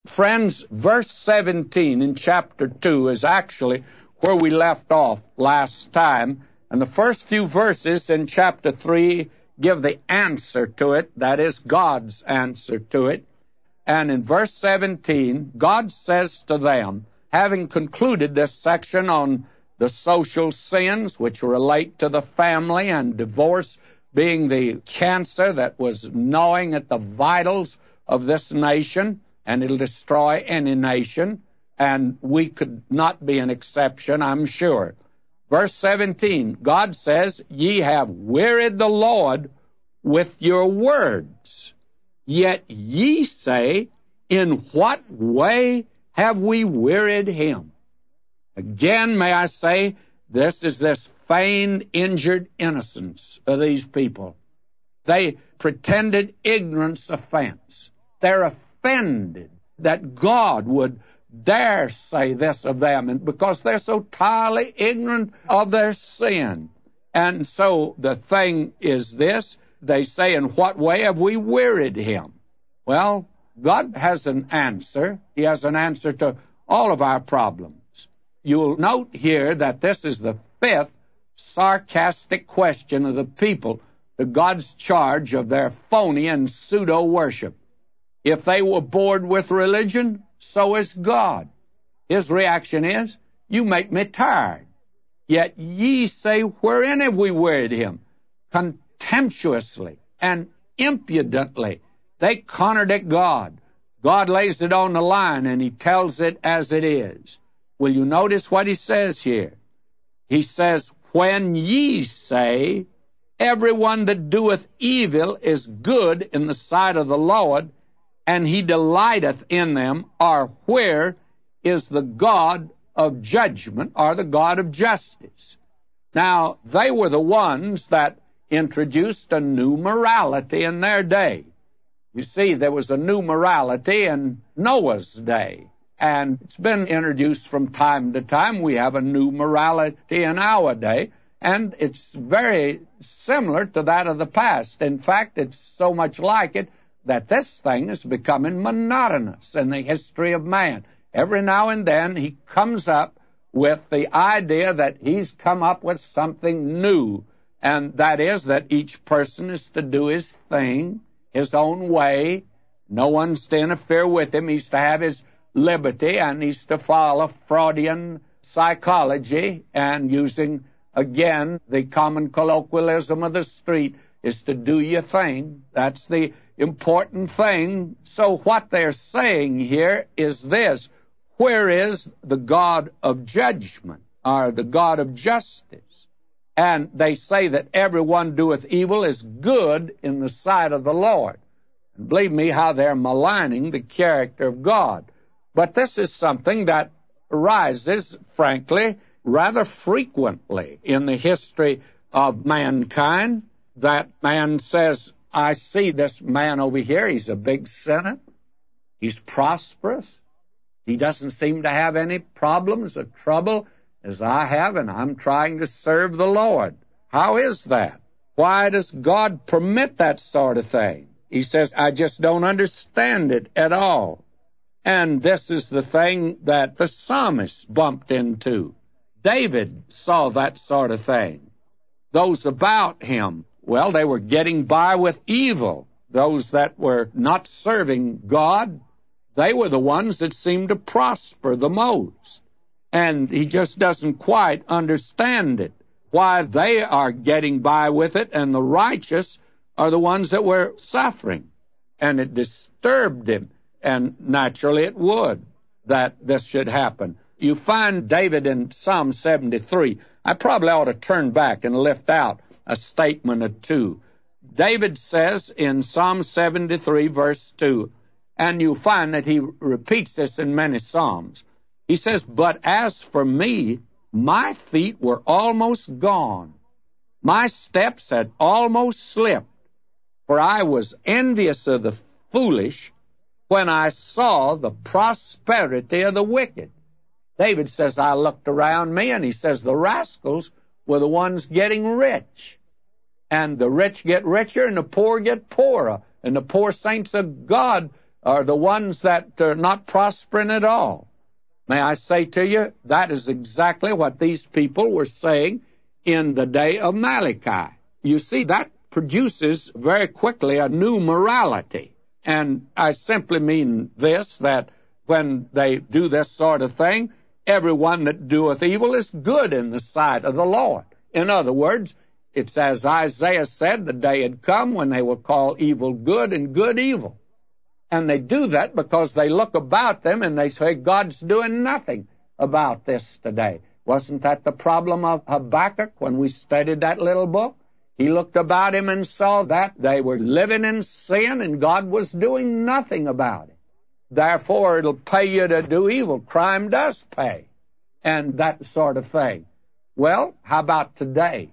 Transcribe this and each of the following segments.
Friends, verse 17 in chapter 2 is actually where we left off last time, and the first few verses in chapter 3 give the answer to it, that is, God's answer to it. And in verse 17, God says to them, having concluded this section on the social sins which relate to the family and divorce being the cancer that was gnawing at the vitals of this nation, and it'll destroy any nation, and we could not be an exception, I'm sure. Verse 17, God says, "Ye have wearied the Lord with your words. Yet ye say, in what way have we wearied him?" Again, may I say, this is this feigned injured innocence of these people. They pretended ignorance offense. They're offended that God would dare say this of them, and because they're so entirely ignorant of their sin. And so the thing is this, they say, in what way have we wearied him? Well, God has an answer. He has an answer to all of our problems. You'll note here that this is the fifth sarcastic question of the people to God's charge of their phony and pseudo-worship. If they were bored with religion, so is God. His reaction is, "You make me tired. Yet ye say, wherein have we wearied him?" Contemptuously and impudently, they contradict God. God lays it on the line, and he tells it as it is. Will you notice what he says here? He says, "When ye say, everyone that doeth evil is good in the sight of the Lord, and he delighteth in them," or where is the God of judgment, or the God of justice? Now, they were the ones that introduced a new morality in their day. You see, there was a new morality in Noah's day, and it's been introduced from time to time. We have a new morality in our day, and it's very similar to that of the past. In fact, it's so much like it that this thing is becoming monotonous in the history of man. Every now and then he comes up with the idea that he's come up with something new, and that is that each person is to do his thing his own way. No one's to interfere with him. He's to have his liberty, and he's to follow Freudian psychology, and using, again, the common colloquialism of the street, is to do your thing. That's the important thing. So what they're saying here is this: where is the God of judgment, or the God of justice? And they say that everyone doeth evil is good in the sight of the Lord. And believe me, how they're maligning the character of God. But this is something that arises, frankly, rather frequently in the history of mankind, that man says, "I see this man over here, he's a big sinner, he's prosperous, he doesn't seem to have any problems or trouble as I have, and I'm trying to serve the Lord." How is that? Why does God permit that sort of thing? He says, "I just don't understand it at all." And this is the thing that the psalmist bumped into. David saw that sort of thing. Those about him, well, they were getting by with evil. Those that were not serving God, they were the ones that seemed to prosper the most. And he just doesn't quite understand it, why they are getting by with it, and the righteous are the ones that were suffering. And it disturbed him, and naturally it would, that this should happen. You find David in Psalm 73. I probably ought to turn back and lift out a statement or two. David says in Psalm 73, verse 2, and you find that he repeats this in many psalms. He says, "But as for me, my feet were almost gone. My steps had almost slipped, for I was envious of the foolish when I saw the prosperity of the wicked." David says, I looked around me, and he says the rascals were the ones getting rich. And the rich get richer, and the poor get poorer. And the poor saints of God are the ones that are not prospering at all. May I say to you, that is exactly what these people were saying in the day of Malachi. You see, that produces very quickly a new morality. And I simply mean this, that when they do this sort of thing, everyone that doeth evil is good in the sight of the Lord. In other words, it's as Isaiah said, the day had come when they will call evil good and good evil. And they do that because they look about them and they say, God's doing nothing about this today. Wasn't that the problem of Habakkuk when we studied that little book? He looked about him and saw that they were living in sin and God was doing nothing about it. Therefore, it'll pay you to do evil. Crime does pay. And that sort of thing. Well, how about today?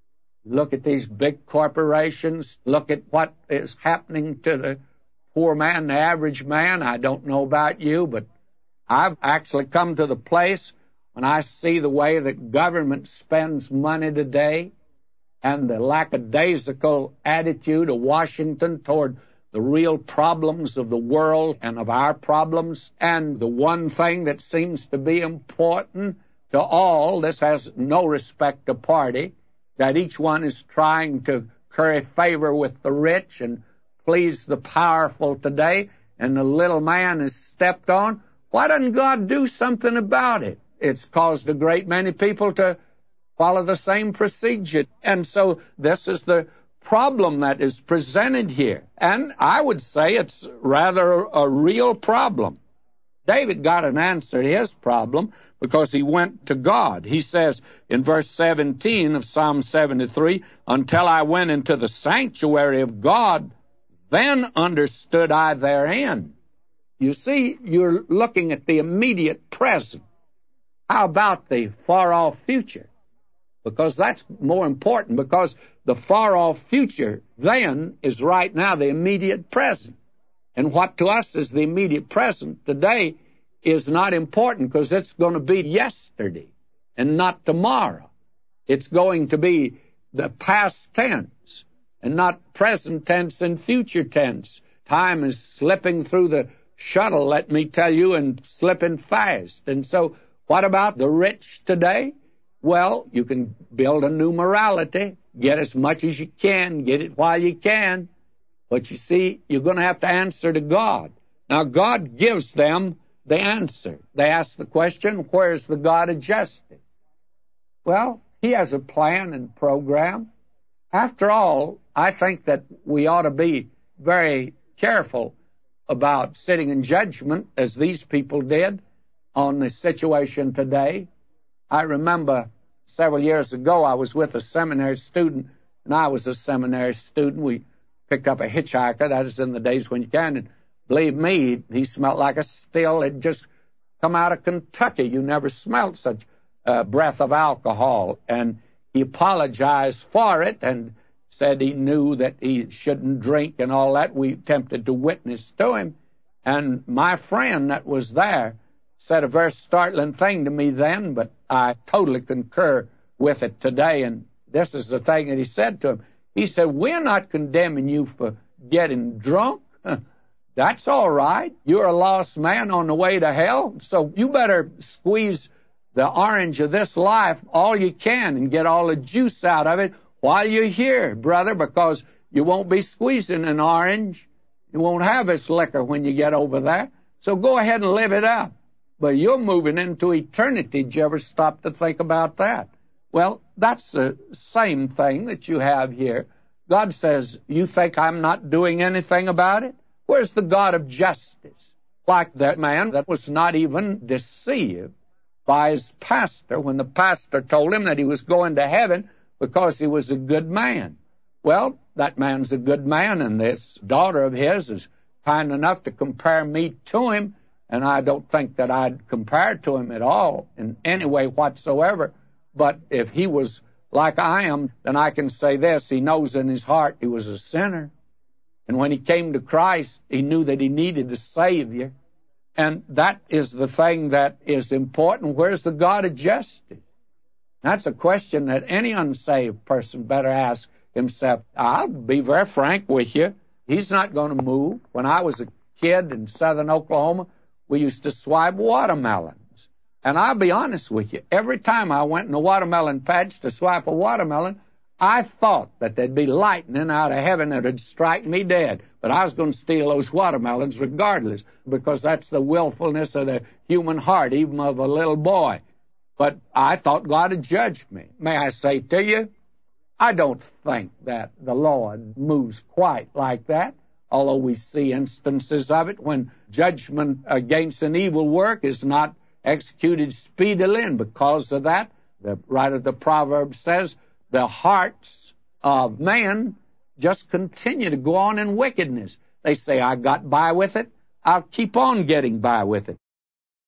Look at these big corporations. Look at what is happening to the poor man, the average man. I don't know about you, but I've actually come to the place when I see the way that government spends money today and the lackadaisical attitude of Washington toward the real problems of the world and of our problems, and the one thing that seems to be important to all, this has no respect to party, that each one is trying to curry favor with the rich and please the powerful today, and the little man is stepped on. Why doesn't God do something about it? It's caused a great many people to follow the same procedure. And so this is the problem that is presented here. And I would say it's rather a real problem. David got an answer to his problem because he went to God. He says in verse 17 of Psalm 73, until I went into the sanctuary of God, then understood I their end. You see, you're looking at the immediate present. How about the far-off future? Because that's more important, because the far-off future then is right now the immediate present. And what to us is the immediate present today is not important because it's going to be yesterday and not tomorrow. It's going to be the past tense and not present tense and future tense. Time is slipping through the shuttle, let me tell you, and slipping fast. And so what about the rich today? Well, you can build a new morality, get as much as you can, get it while you can. But you see, you're going to have to answer to God. Now, God gives them the answer. They ask the question, where's the God of justice? Well, He has a plan and program. After all, I think that we ought to be very careful about sitting in judgment, as these people did, on the situation today. I remember several years ago I was with a seminary student, and I was a seminary student. We picked up a hitchhiker. That is in the days when you can. And believe me, he smelled like a still had just come out of Kentucky. You never smelled such a breath of alcohol. And he apologized for it and said he knew that he shouldn't drink and all that. We attempted to witness to him. And my friend that was there said a very startling thing to me then, but I totally concur with it today. And this is the thing that he said to him. He said, we're not condemning you for getting drunk. That's all right. You're a lost man on the way to hell, so you better squeeze the orange of this life all you can and get all the juice out of it while you're here, brother, because you won't be squeezing an orange. You won't have this liquor when you get over there. So go ahead and live it up. But you're moving into eternity. Did you ever stop to think about that? Well, that's the same thing that you have here. God says, you think I'm not doing anything about it? Where's the God of justice? Like that man that was not even deceived by his pastor when the pastor told him that he was going to heaven because he was a good man. Well, that man's a good man, and this daughter of his is kind enough to compare me to him, and I don't think that I'd compare to him at all in any way whatsoever. But if he was like I am, then I can say this, he knows in his heart he was a sinner. And when he came to Christ, he knew that he needed a Savior. And that is the thing that is important. Where's the God of justice? That's a question that any unsaved person better ask himself. I'll be very frank with you. He's not going to move. When I was a kid in southern Oklahoma, we used to swipe watermelons. And I'll be honest with you, every time I went in a watermelon patch to swipe a watermelon, I thought that there'd be lightning out of heaven that would strike me dead. But I was going to steal those watermelons regardless, because that's the willfulness of the human heart, even of a little boy. But I thought God had judged me. May I say to you, I don't think that the Lord moves quite like that, although we see instances of it when judgment against an evil work is not executed speedily, and because of that, the writer of the Proverbs says, the hearts of man just continue to go on in wickedness. They say, I got by with it, I'll keep on getting by with it.